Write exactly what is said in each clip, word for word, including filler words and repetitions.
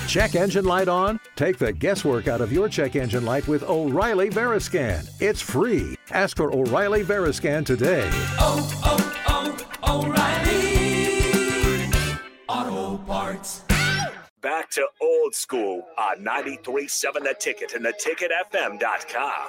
Check engine light on? Take the guesswork out of your check engine light with O'Reilly Veriscan. It's free. Ask for O'Reilly Veriscan today. Oh, oh, oh, O'Reilly Auto Parts. Back to old school on ninety-three point seven The Ticket and the ticket f m dot com.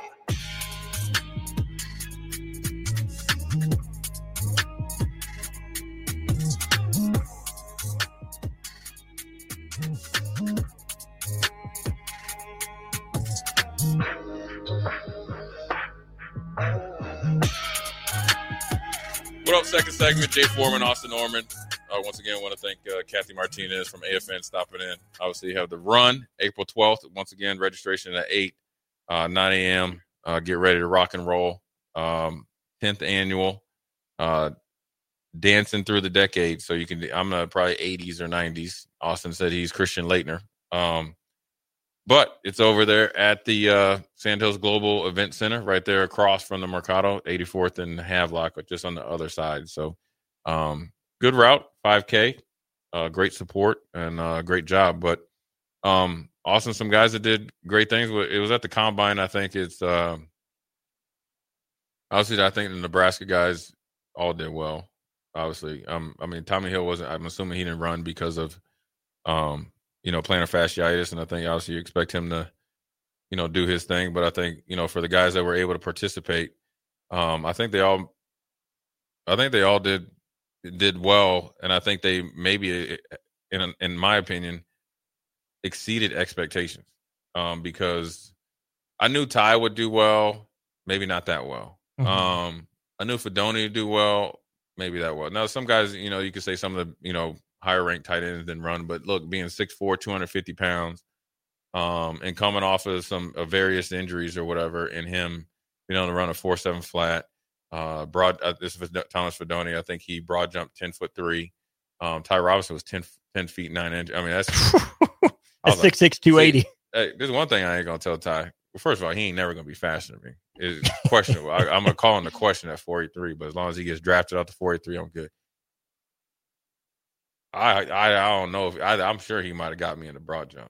What up, second segment? Jay Foreman, Austin Norman. Uh, once again, I want to thank uh, Kathy Martinez from A F N stopping in. Obviously, you have the run, April twelfth. Once again, registration at eight, uh, nine a.m. Uh, get ready to rock and roll. Um, tenth annual, uh, dancing through the decade. So you can, I'm uh, probably eighties or nineties. Austin said he's Christian Laettner. Um, but it's over there at the uh, Sandhills Global Event Center, right there across from the Mercado, eighty-fourth and Havelock, but just on the other side. So um, good route, five K, uh, great support, and uh, great job. But um, Austin, some guys that did great things. It was at the Combine. I think it's uh, obviously, I think the Nebraska guys all did well. Obviously, um, I mean, Tommy Hill wasn't. I'm assuming he didn't run because of, um, you know, plantar fasciitis, and I think obviously you expect him to, you know, do his thing. But I think, you know, for the guys that were able to participate, um, I think they all, I think they all did did well, and I think they maybe, in in my opinion, exceeded expectations, um, because I knew Ty would do well, maybe not that well. Mm-hmm. Um, I knew Fidone would do well, maybe that well. Now, some guys, you know, you could say some of the, you know, higher ranked tight ends didn't run, but look, being six foot four, two hundred fifty pounds, um, and coming off of some of various injuries or whatever, and him, you know, to run a four seven flat, uh, broad. Uh, this was Thomas Fidone. I think he broad jumped ten foot three. Um, Ty Robinson was ten, ten feet nine inches. I mean, that's that's six six two eighty. Hey, there's one thing I ain't gonna tell Ty. Well, first of all, he ain't never gonna be faster than me. It's questionable. I, I'm gonna call him the question at four eighty-three, but as long as he gets drafted out to four eighty-three, I'm good. I I, I don't know if I, I'm sure he might have got me in the broad jump.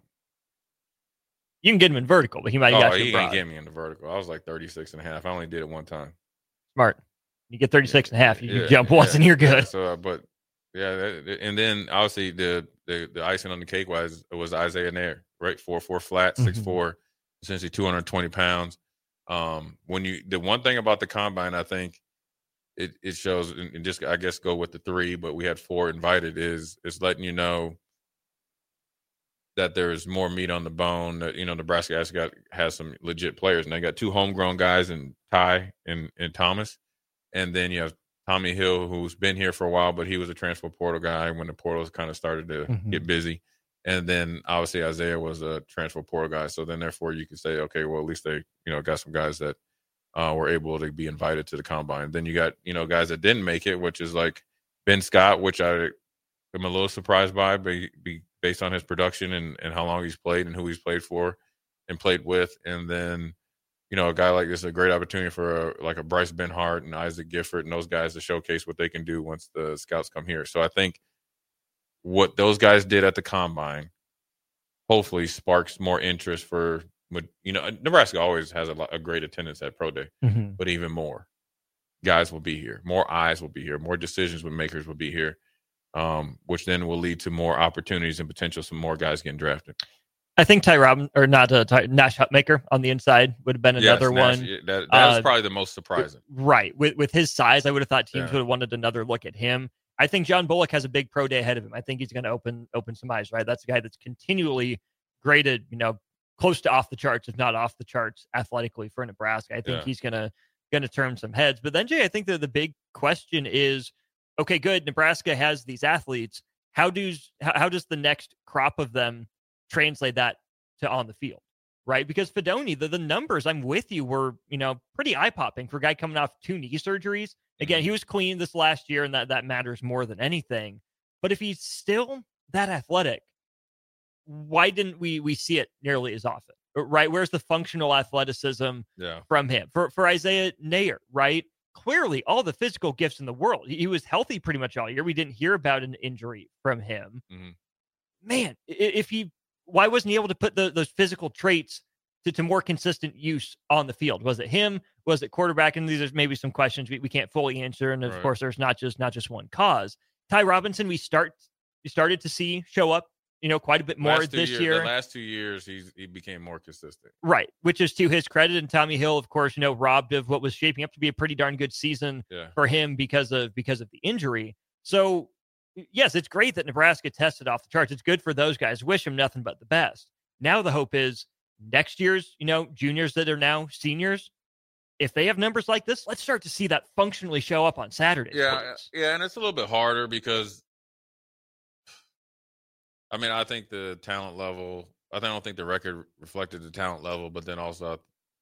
You can get him in vertical, but he might have oh, got you he in broad. Didn't get me in the vertical. I was like thirty-six and a half. I only did it one time. Smart. You get thirty-six yeah, and a half. You yeah, can jump yeah, once and you're good. Yeah, so, uh, but yeah, that, and then obviously the, the the icing on the cake was was Isaiah Nair, right? Four four flat, six mm-hmm. four, essentially two hundred twenty pounds. Um, when you the one thing about the combine, I think it it shows, and just I guess go with the three, but we had four invited. Is is letting you know that there's more meat on the bone. That, you know, Nebraska has got has some legit players, and they got two homegrown guys in Ty and and Thomas, and then you have Tommy Hill, who's been here for a while, but he was a transfer portal guy when the portals kind of started to mm-hmm. get busy. And then obviously Isaiah was a transfer portal guy. So then therefore you can say, okay, well, at least they, you know, got some guys that uh, were able to be invited to the combine. Then you got, you know, guys that didn't make it, which is like Ben Scott, which I am a little surprised by, but be based on his production and, and how long he's played and who he's played for and played with. And then, you know, a guy like this is a great opportunity for a, like a Bryce Benhart and Isaac Gifford and those guys to showcase what they can do once the scouts come here. So I think what those guys did at the combine hopefully sparks more interest for, you know, Nebraska always has a, lot, a great attendance at Pro Day, mm-hmm. but even more guys will be here. More eyes will be here. More decisions with makers will be here, um, which then will lead to more opportunities and potential some more guys getting drafted. I think Ty Robin or not uh, Ty, Nash Hutmaker on the inside would have been another yes, Nash, one. That, that was uh, probably the most surprising. Right. With with his size, I would have thought teams yeah. would have wanted another look at him. I think John Bullock has a big pro day ahead of him. I think he's going to open open some eyes, right? That's a guy that's continually graded, you know, close to off the charts, if not off the charts athletically for Nebraska. I think yeah. he's going to going to turn some heads. But then, Jay, I think that the big question is, okay, good, Nebraska has these athletes. How does how, how does the next crop of them translate that to on the field, right? Because Fidone, the, the numbers, I'm with you, were, you know, pretty eye-popping for a guy coming off two knee surgeries. Again, he was clean this last year, and that, that matters more than anything. But if he's still that athletic, why didn't we we see it nearly as often, right? Where's the functional athleticism yeah. from him? For for Isaiah Nair, right? Clearly, all the physical gifts in the world. He, he was healthy pretty much all year. We didn't hear about an injury from him. Mm-hmm. Man, if he why wasn't he able to put the, those physical traits to, to more consistent use on the field? Was it him? Was it quarterback? And these are maybe some questions we, we can't fully answer. And of Right. course, there's not just not just one cause. Ty Robinson, we start we started to see show up, you know, quite a bit more Last two this years- year. The last two years, he's he became more consistent. Right, which is to his credit. And Tommy Hill, of course, you know, robbed of what was shaping up to be a pretty darn good season Yeah. for him because of because of the injury. So, yes, it's great that Nebraska tested off the charts. It's good for those guys. Wish them nothing but the best. Now the hope is next year's, you know, juniors that are now seniors, if they have numbers like this, let's start to see that functionally show up on Saturdays. Yeah, please. yeah, and it's a little bit harder because, I mean, I think the talent level. I don't think the record reflected the talent level, but then also,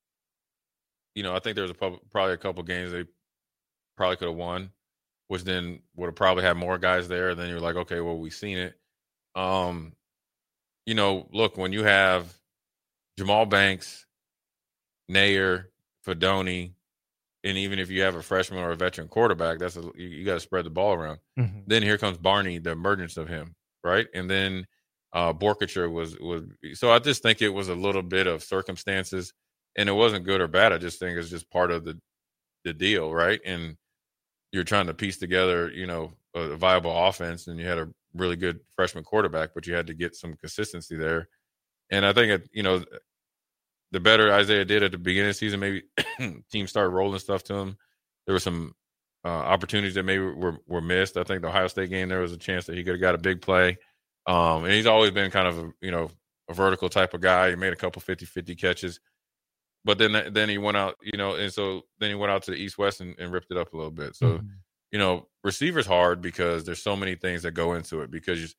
you know, I think there was a pub, probably a couple games they probably could have won, which then would have probably had more guys there. And then you're like, okay, well, we've seen it. Um, you know, look, when you have Jamal Banks, Nair, Fedoni, and even if you have a freshman or a veteran quarterback, that's a, you, you got to spread the ball around. Mm-hmm. Then here comes Barney, the emergence of him, right? And then uh, Borkature was was. So I just think it was a little bit of circumstances, and it wasn't good or bad. I just think it's just part of the the deal, right? And you're trying to piece together, you know, a viable offense, and you had a really good freshman quarterback, but you had to get some consistency there. And I think, it, you know, the better Isaiah did at the beginning of the season, maybe teams started rolling stuff to him. There were some uh, opportunities that maybe were, were missed. I think the Ohio State game, there was a chance that he could have got a big play. Um, and he's always been kind of, a, you know, a vertical type of guy. He made a couple fifty-fifty catches. But then then he went out, you know, and so then he went out to the East-West and, and ripped it up a little bit. So, Mm-hmm. you know, receiver's hard because there's so many things that go into it because, you,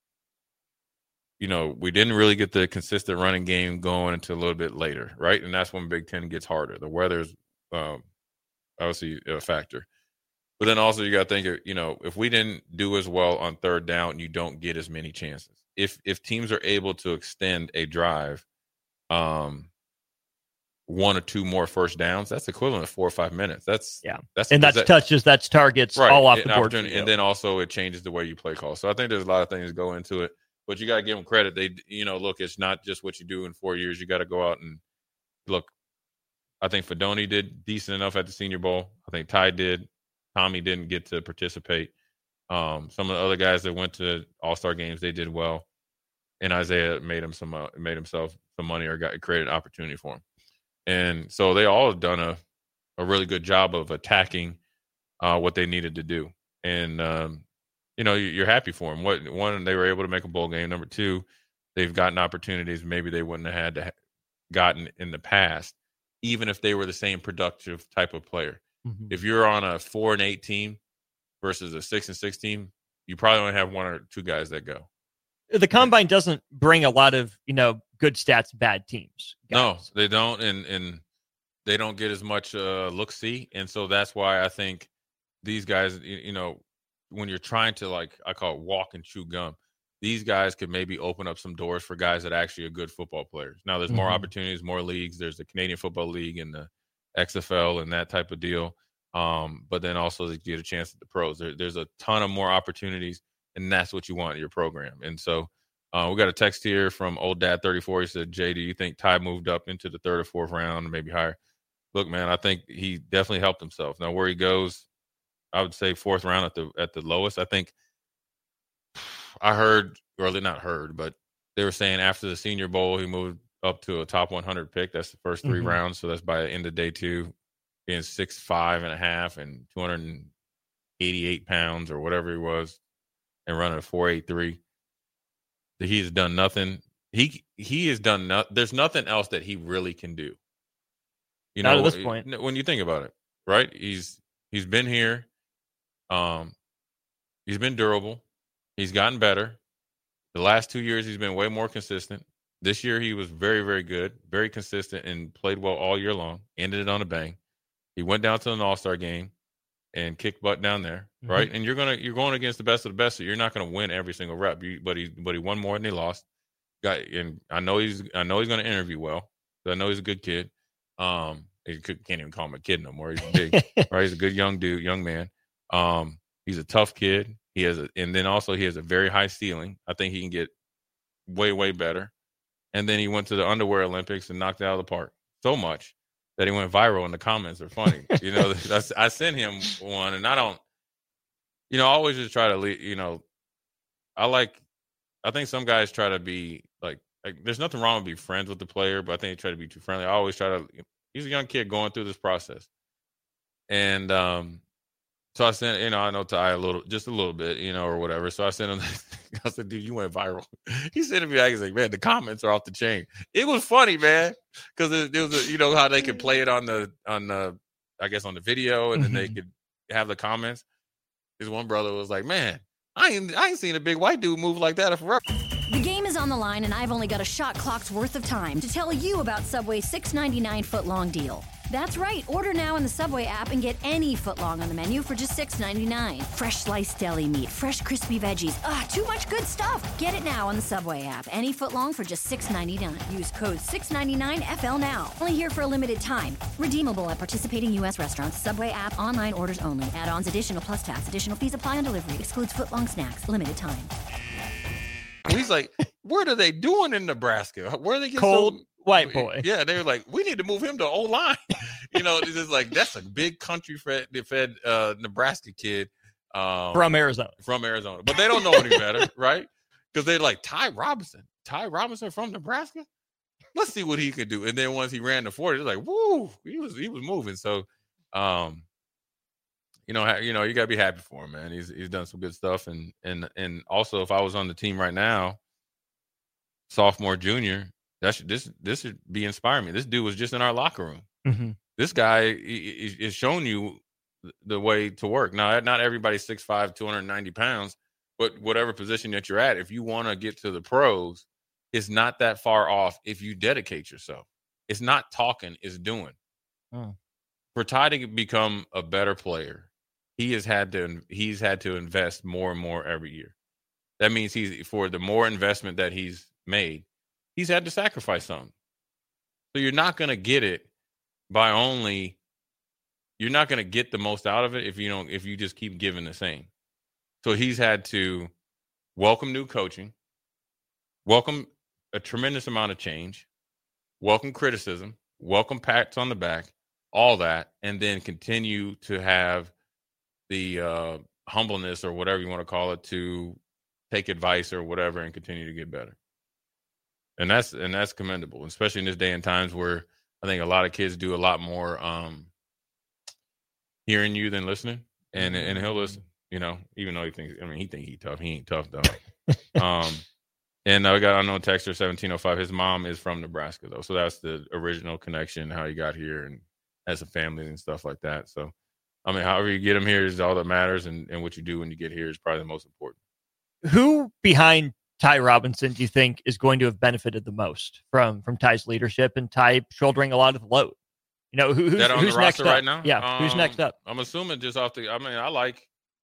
you know, we didn't really get the consistent running game going until a little bit later, right? And that's when Big Ten gets harder. The weather's um, obviously a factor. But then also you got to think, you know, if we didn't do as well on third down, you don't get as many chances. If if teams are able to extend a drive, um, one or two more first downs, that's equivalent of four or five minutes. That's Yeah. that's And that's that, touches, that's targets, right, all off an the board. for opportunity. you. And then also it changes the way you play calls. So I think there's a lot of things that go into it. But you got to give them credit. They, you know, look, it's not just what you do in four years. You got to go out and look. I think Fedoni did decent enough at the Senior Bowl. I think Ty did. Tommy didn't get to participate. Um, some of the other guys that went to All-Star games, they did well. And Isaiah made him some, uh, made himself some money or got created opportunity for him. And so they all have done a, a really good job of attacking uh, what they needed to do. And, um, you know, you're happy for them. What, one, they were able to make a bowl game. Number two, they've gotten opportunities maybe they wouldn't have had to ha- gotten in the past, even if they were the same productive type of player. Mm-hmm. If you're on a four and eight team versus a six and six team, you probably only have one or two guys that go. The combine doesn't bring a lot of, you know, good stats, bad teams. No, guys. they don't, and and they don't get as much uh, look-see, and so that's why I think these guys, you, you know, when you're trying to, like, I call it walk and chew gum, these guys could maybe open up some doors for guys that actually are good football players. Now, there's more Mhm. opportunities, more leagues. There's the Canadian Football League and the X F L and that type of deal. Um, but then also they get a chance at the pros. There, there's a ton of more opportunities, and that's what you want in your program. And so uh, we got a text here from Old Dad thirty-four. He said, Jay, do you think Ty moved up into the third or fourth round, maybe higher? Look, man, I think he definitely helped himself. Now, where he goes, I would say fourth round at the at the lowest. I think I heard, or not heard, but they were saying after the Senior Bowl, he moved up to a top one hundred pick. That's the first three Mhm. rounds. So that's by the end of day two, being six five and a half and two hundred eighty-eight pounds or whatever he was, and running a four eight three. He's done nothing. He he has done nothing. There's nothing else that he really can do. You Not know, at this point. when you think about it, right? He's he's been here. Um, he's been durable. He's gotten better. The last two years, he's been way more consistent. This year, he was very, very good, very consistent, and played well all year long. Ended it on a bang. He went down to an All-Star game and kicked butt down there, Mhm. right? And you're gonna you're going against the best of the best, so you're not gonna win every single rep. You, but he but he won more than he lost. Got and I know he's I know he's gonna interview well. I know he's a good kid. Um, he could, can't even call him a kid no more. He's big, right? He's a good young dude, young man. Um, he's a tough kid. He has a, and then also he has a very high ceiling. I think he can get way, way better. And then he went to the underwear Olympics and knocked it out of the park so much that he went viral, and the comments are funny. You know, that's, I sent him one, and I don't, you know, I always just try to, lead, you know, I like, I think some guys try to be like, like, there's nothing wrong with being friends with the player, but I think they try to be too friendly. I always try to, he's a young kid going through this process. And um, so I sent, you know, I know Ty a little, just a little bit, you know, or whatever. So I sent him, I said, dude, you went viral. He sent me back and said, man, the comments are off the chain. It was funny, man, because it, it was, a, you know, how they could play it on the, on the, I guess on the video, and then they could have the comments. His one brother was like, man, I ain't, I ain't seen a big white dude move like that forever. The game is on the line, and I've only got a shot clock's worth of time to tell you about Subway's six ninety-nine foot-long deal. That's right. Order now in the Subway app and get any footlong on the menu for just six ninety-nine. Fresh sliced deli meat, fresh crispy veggies. Ah, too much good stuff. Get it now on the Subway app. Any footlong for just six ninety-nine. Use code six ninety-nine F L now. Only here for a limited time. Redeemable at participating U S restaurants. Subway app. Online orders only. Add-ons additional plus tax. Additional fees apply on delivery. Excludes footlong snacks. Limited time. He's like, what are they doing in Nebraska? Where are they getting Cold so- white boy? Yeah, they were like, we need to move him to O-line. You know, it's just like, that's a big country fed, fed uh, Nebraska kid. Um, From Arizona. From Arizona. But they don't know any better, right? Because they're like, Ty Robinson. Ty Robinson from Nebraska? Let's see what he could do. And then once he ran the forty, it's like, woo, he was he was moving. So, um, you know, you know, you gotta be happy for him, man. He's he's done some good stuff, and and and also, if I was on the team right now, sophomore, junior, that should this this should be inspiring me. This dude was just in our locker room. Mm-hmm. This guy is, is showing you the way to work. Now, not everybody's six five, two hundred ninety pounds, but whatever position that you're at, if you want to get to the pros, it's not that far off if you dedicate yourself. It's not talking, it's doing. Oh. For Ty to become a better player, he has had to he's had to invest more and more every year. That means he's for the more investment that he's made, he's had to sacrifice something. So you're not going to get it by only you're not going to get the most out of it if you don't if you just keep giving the same. So he's had to welcome new coaching, welcome a tremendous amount of change, welcome criticism, welcome pats on the back, all that, and then continue to have the uh, humbleness or whatever you want to call it to take advice or whatever and continue to get better. And that's and that's commendable, especially in this day and times where I think a lot of kids do a lot more um, hearing you than listening, and and he'll listen. You know, even though he thinks, I mean, he think he tough. He ain't tough though. um, and I got I know texter seventeen oh five. His mom is from Nebraska though, so that's the original connection, how he got here and as a family and stuff like that. So, I mean, however you get him here is all that matters, and and what you do when you get here is probably the most important. Who behind Ty Robinson do you think is going to have benefited the most from from Ty's leadership and Ty shouldering a lot of the load? You know, who, who's, that on who's the next roster up? right now? Yeah, um, who's next up? I'm assuming just off the. I mean, I like,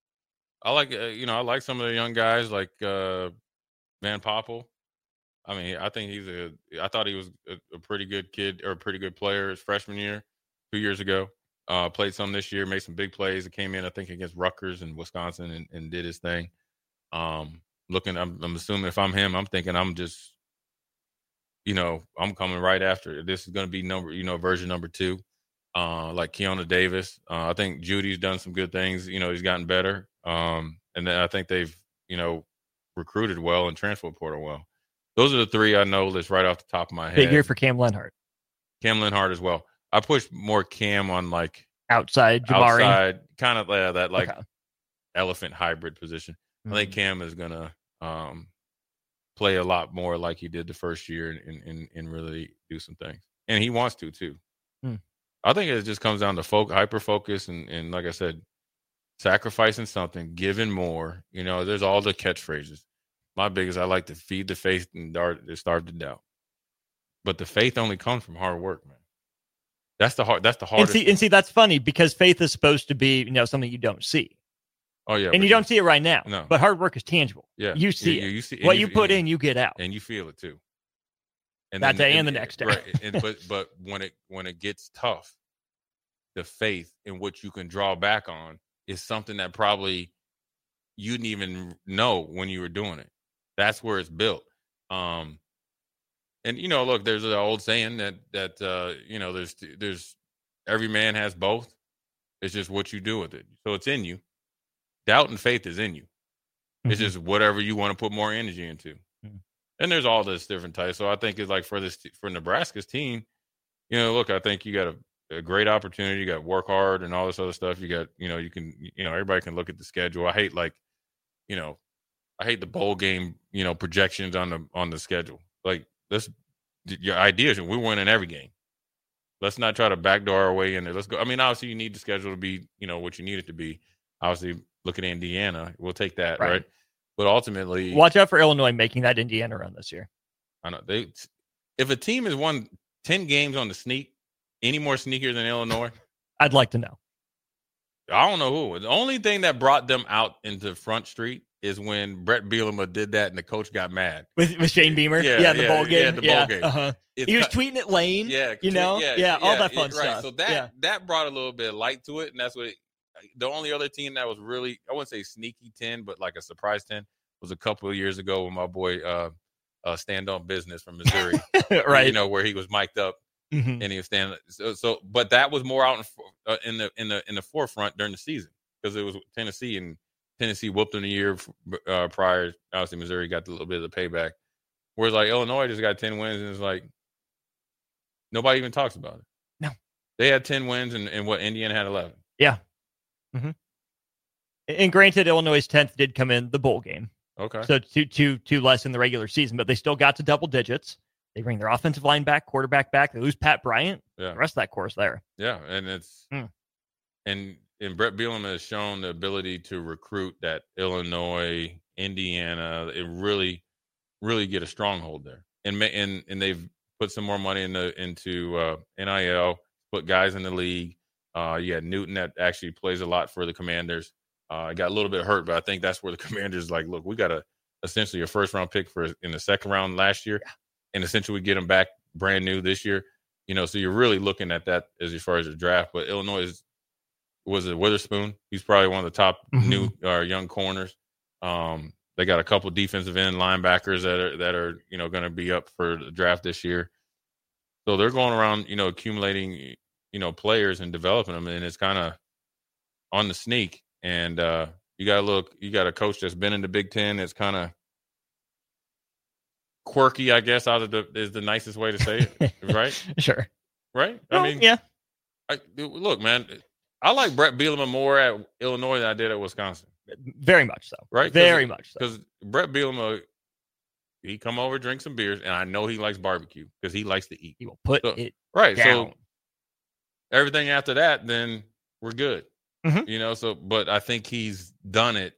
I like, uh, you know, I like some of the young guys like uh, Van Poppel. I mean, I think he's a. I thought he was a, a pretty good kid or a pretty good player his freshman year, two years ago. Uh, played some this year, made some big plays. It came in, I think, against Rutgers and Wisconsin, and, and did his thing. Um, looking, I'm, I'm assuming if I'm him, I'm thinking I'm just, you know, I'm coming right after. This is going to be number, you know, version number two. Uh, like Keona Davis. Uh, I think Judy's done some good things. You know, he's gotten better. Um, and then I think they've, you know, recruited well and transfer portal well. Those are the three I know that's right off the top of my head. Big year for Cam Lenhart. Cam Lenhart as well. I push more Cam on like outside Jamari. Outside, kind of uh, that like okay. elephant hybrid position. Mm-hmm. I think Cam is going to um, play a lot more like he did the first year and, and, and really do some things. And he wants to, too. Hmm. I think it just comes down to folk, hyper focus and, and, like I said, sacrificing something, giving more. You know, there's all the catchphrases. My biggest, I like to feed the faith and dart, starve the doubt. But the faith only comes from hard work, man. That's the hard. That's the hardest. And see, and see, that's funny because faith is supposed to be, you know, something you don't see. Oh yeah, and you don't see it right now. No, but hard work is tangible. Yeah, you see you, it. You see what you, you put you, in, you get out, and you feel it too. And that then, day and, and the next day. Right. And, but but when it when it gets tough, the faith in what you can draw back on is something that probably you didn't even know when you were doing it. That's where it's built. Um, and you know, look, there's an old saying that that uh, you know, there's there's every man has both. It's just what you do with it. So it's in you. Doubt and faith is in you. Mm-hmm. It's just whatever you want to put more energy into. Mm-hmm. And there's all this different types. So I think it's like for this for Nebraska's team, you know, look, I think you got a, a great opportunity. You got to work hard and all this other stuff. You got, you know, you can, you know, everybody can look at the schedule. I hate like, you know, I hate the bowl game, you know, projections on the on the schedule. Like, let's your idea is we're winning every game. Let's not try to backdoor our way in there. Let's go. I mean, obviously, you need the schedule to be, you know, what you need it to be. Obviously, look at Indiana. We'll take that, right? right? But ultimately, watch out for Illinois making that Indiana run this year. I know they. If a team has won ten games on the sneak, any more sneakier than Illinois, I'd like to know. I don't know who. The only thing that brought them out into Front Street is when Brett Bielema did that and the coach got mad. With, with Shane Beamer? Yeah, yeah, the yeah, bowl game. Yeah, the bowl yeah, game. Uh-huh. He was tweeting at Lane. Yeah. You know? Yeah, yeah, yeah all that fun it, stuff. Right. So that, yeah. that brought a little bit of light to it, and that's what it, the only other team that was really, I wouldn't say sneaky ten, but like a surprise ten was a couple of years ago when my boy uh, uh, Stand On Business from Missouri. right. You know, where he was mic'd up. Mm-hmm. And he was standing. So, so, but that was more out in, uh, in the in the in the forefront during the season because it was Tennessee, and Tennessee whooped them the year uh, prior. Obviously, Missouri got a little bit of the payback. Whereas, like Illinois just got ten wins, and it's like nobody even talks about it. No, they had ten wins, and, and what Indiana had eleven. Yeah. Mm-hmm. And granted, Illinois' tenth did come in the bowl game. Okay. So two two two less in the regular season, but they still got to double digits. They bring their offensive line back, quarterback back. They lose Pat Bryant. Yeah. The rest of that course there. Yeah, and it's hmm. and and Brett Bielema has shown the ability to recruit that Illinois, Indiana, it really, really get a stronghold there. And and and they've put some more money into into uh, N I L, put guys in the league. Uh, you had Newton that actually plays a lot for the Commanders. Uh, got a little bit hurt, but I think that's where the Commanders like, look, we got a essentially a first round pick for in the second round last year. Yeah. And essentially we get them back brand new this year, you know, so you're really looking at that as far as the draft. But Illinois is, was it Witherspoon? He's probably one of the top mm-hmm. new or uh, young corners. Um, they got a couple defensive end linebackers that are, that are, you know, going to be up for the draft this year. So they're going around, you know, accumulating, you know, players and developing them. And it's kind of on the sneak. And uh, you got to look, you got a coach that's been in the Big Ten. It's kind of quirky, I guess, out of the is the nicest way to say it, right? Sure. Right? Well, I mean, yeah. I, look, man, I like Brett Bielema more at Illinois than I did at Wisconsin. Very much so. Right? Very much so. Because Brett Bielema, he come over, drink some beers, and I know he likes barbecue because he likes to eat. He will put so, it right. down. So everything after that, then we're good. Mm-hmm. You know, so but I think he's done it.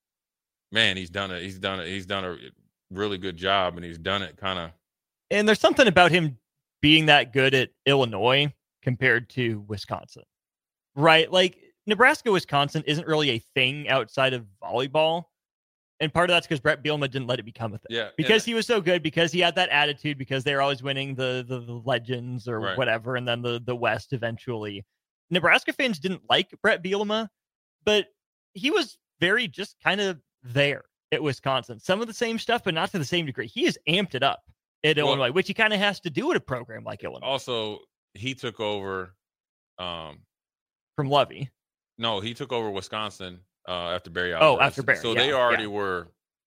Man, he's done it. He's done it. He's done a really good job, and he's done it kind of. And there's something about him being that good at Illinois compared to Wisconsin, right? Like Nebraska, Wisconsin isn't really a thing outside of volleyball. And part of that's because Brett Bielema didn't let it become a thing. Yeah. Because he was so good, because he had that attitude, because they were always winning the, the, the Legends or right. whatever, and then the, the West eventually. Nebraska fans didn't like Brett Bielema, but he was very just kind of there at Wisconsin. Some of the same stuff, but not to the same degree. He has amped it up at well, Illinois, which he kind of has to do at a program like Illinois. Also, he took over um, from Lovey. No, he took over Wisconsin uh, after Barry. Oh, Alvarez. after Barry. So yeah, they already yeah. were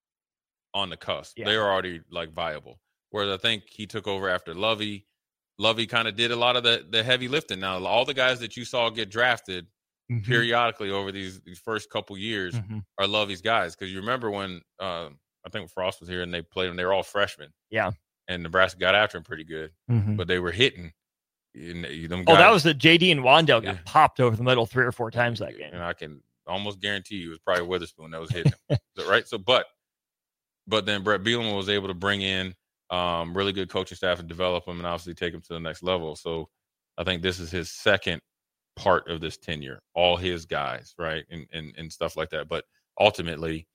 on the cusp. Yeah. They were already like viable. Whereas I think he took over after Lovey. Lovey kind of did a lot of the, the heavy lifting. Now, all the guys that you saw get drafted mm-hmm. periodically over these, these first couple years mm-hmm. are Lovey's guys. Because you remember when uh, I think Frost was here and they played them, they were all freshmen. Yeah. And Nebraska got after him pretty good. Mm-hmm. But they were hitting. And them oh, guys, that was the J D and Wandale got yeah. popped over the middle three or four times that game. And I can almost guarantee you it was probably Witherspoon that was hitting him. so, right? So, but, but then Brett Bielema was able to bring in Um, really good coaching staff and develop them and obviously take them to the next level. So I think this is his second part of this tenure, all his guys, right? And, and, and stuff like that. But ultimately,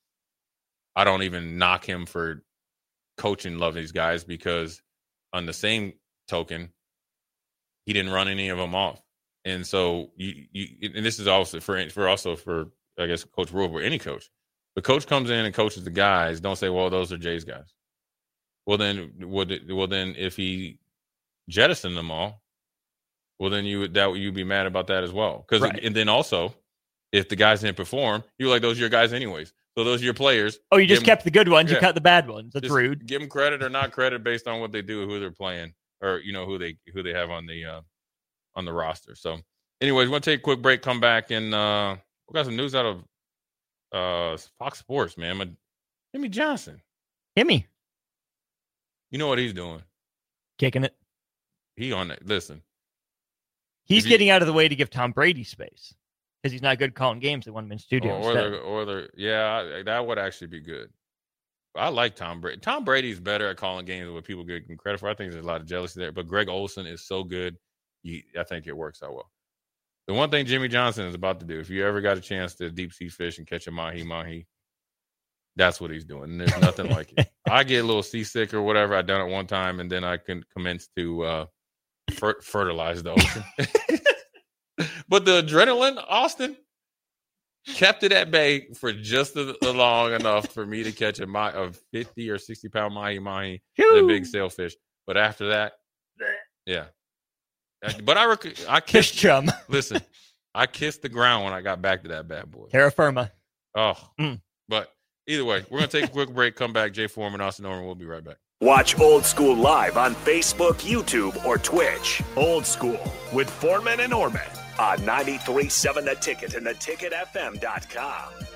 I don't even knock him for coaching Lovey's guys because on the same token, he didn't run any of them off. And so you, you and this is also for, for also for, I guess, Coach Rule or any coach. The coach comes in and coaches the guys. Don't say, well, those are Jay's guys. Well, then, would it, well then, if he jettisoned them all, well, then you would that you'd be mad about that as well. Because Right. and then also, if the guys didn't perform, you're like, those are your guys anyways. So those are your players. Oh, you just Give 'em- kept the good ones. You yeah. cut the bad ones. That's just rude. Give them credit or not credit based on what they do, who they're playing, or you know who they who they have on the uh, on the roster. So, anyways, we're gonna take a quick break. Come back and uh, we got some news out of uh, Fox Sports, man. My, Jimmy Johnson. Himmy You know what he's doing? kicking it. He on it. Listen, He's If you- getting out of the way to give Tom Brady space because he's not good calling games. They want him in studio or, or instead. the or the yeah, I- that would actually be good. I like Tom Brady. Tom Brady's better at calling games than what people give him credit for. I think there's a lot of jealousy there. But Greg Olson is so good. He, I think it works out well. The one thing Jimmy Johnson is about to do, if you ever got a chance to deep sea fish and catch a mahi mahi, that's what he's doing. And there's nothing like it. I get a little seasick or whatever. I done it one time, and then I can commence to uh, fer- fertilize the ocean. But the adrenaline, Austin, kept it at bay for just a, a long enough for me to catch a, mi- a fifty or sixty pound mahi mahi, the big sailfish. But after that, yeah. But I rec- I Kiss kissed. chum. Listen, I kissed the ground when I got back to that bad boy. Terra firma. Oh, Mm. But either way, we're gonna take a quick break. Come back, Jay Foreman, Austin Norman. We'll be right back. Watch Old School live on Facebook, YouTube, or Twitch. Old School with Foreman and Orman on ninety-three point seven The Ticket and the ticket f m dot com.